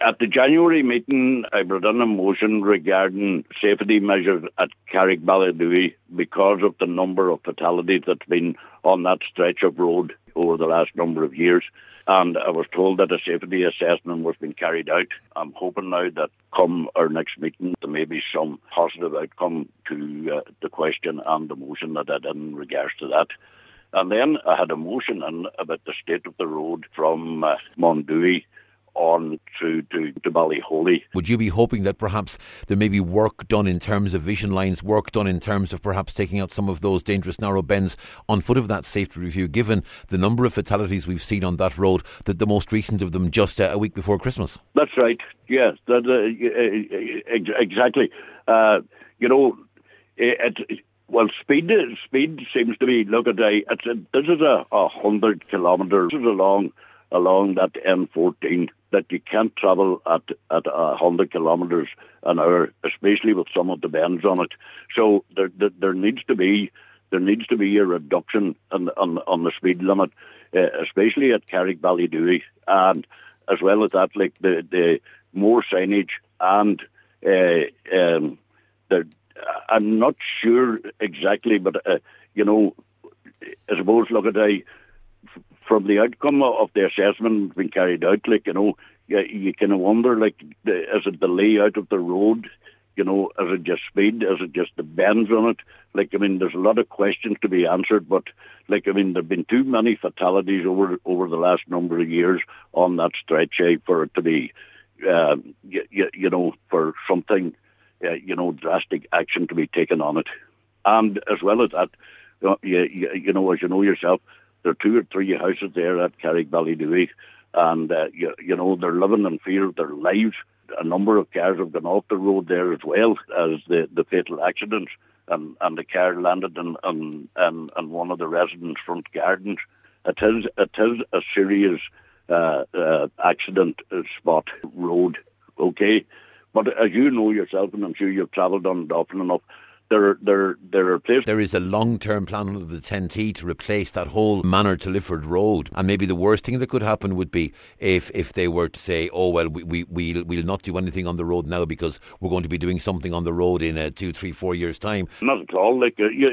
At the January meeting, I brought in a motion regarding safety measures at Carrickballydewey because of the number of fatalities that's been on that stretch of road over the last number of years. And I was told that a safety assessment was being carried out. I'm hoping now that come our next meeting, there may be some positive outcome to the question and the motion that I did in regards to that. And then I had a motion in about the state of the road from Mondowie on to Ballyholey. Would you be hoping that perhaps there may be work done in terms of vision lines, work done in terms of perhaps taking out some of those dangerous narrow bends on foot of that safety review, given the number of fatalities we've seen on that road, that the most recent of them just a week before Christmas? That's right, yes, exactly. Speed seems to be, this is 100 kilometres. This is along that N14 that you can't travel at 100 kilometres an hour, especially with some of the bends on it. So there needs to be a reduction on the speed limit, especially at Carrickballydewey, and as well as that, like the more signage and I'm not sure exactly, but I suppose from the outcome of the assessment being carried out, you kind of wonder, is it the layout of the road? Is it just speed? Is it just the bends on it? There's a lot of questions to be answered, but there've been too many fatalities over the last number of years on that stretch for it to be, for something, drastic action to be taken on it. And as well as that, as you know yourself, there are 2 or 3 houses there at Carrickballydewey, and they're living in fear of their lives. A number of cars have gone off the road there as well as the fatal accidents, and the car landed in one of the residents' front gardens. It is a serious accident spot road, okay? But as you know yourself, and I'm sure you've travelled on it often enough, there are places. There is a long-term plan under the 10T to replace that whole Manor to Lifford road, and maybe the worst thing that could happen would be if they were to say, oh well, we'll not do anything on the road now because we're going to be doing something on the road in 2, 3, 4 years' time. Not at all.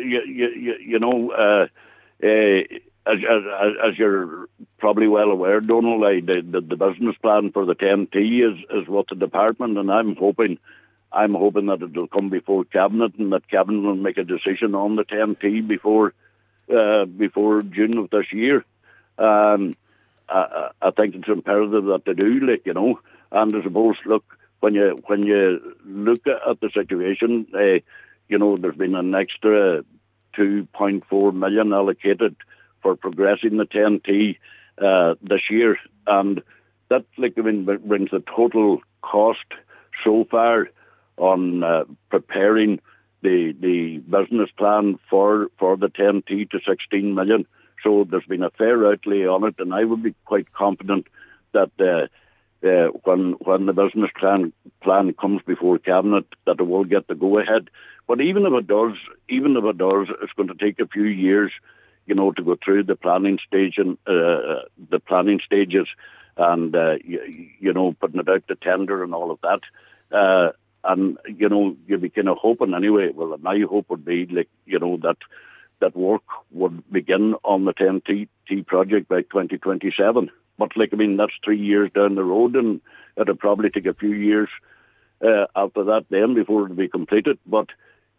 As you're probably well aware, Donald, the business plan for the 10T is what the department, and I'm hoping that it will come before Cabinet, and that Cabinet will make a decision on the 10T before June of this year. I think it's imperative that they do, and I suppose, when you look at the situation, there's been an extra 2.4 million allocated for progressing the 10T this year, and that brings the total cost so far on preparing the business plan for the 10T to 16 million. So there's been a fair outlay on it, and I would be quite confident that when the business plan comes before Cabinet, that it will get the go ahead. But even if it does, it's going to take a few years, to go through the planning stage and the planning stages, and putting it out to tender and all of that. And you'd be kind of hoping anyway. Well, my hope would be that work would begin on the 10T project by 2027. But that's 3 years down the road, and it'll probably take a few years after that then before it'll be completed. But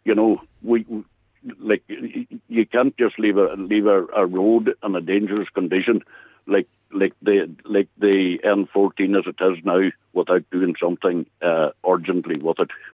you can't just leave a road in a dangerous condition like the N14 as it is now without doing something urgently with it.